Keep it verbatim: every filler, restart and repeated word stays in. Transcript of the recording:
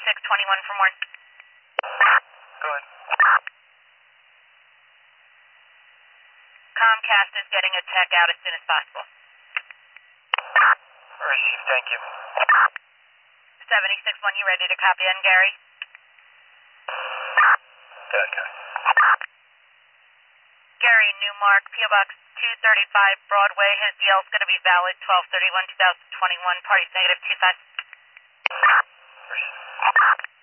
seventy-six twenty-one for more. Go ahead. Comcast is getting a tech out as soon as possible. Received, thank you. seventy-six one, you ready to copy on Gary? Good, good. Gary, Newmark, P O Box two thirty-five Broadway. His deal is going to be valid twelve thirty-one twenty twenty-one. Parties negative two five. Received.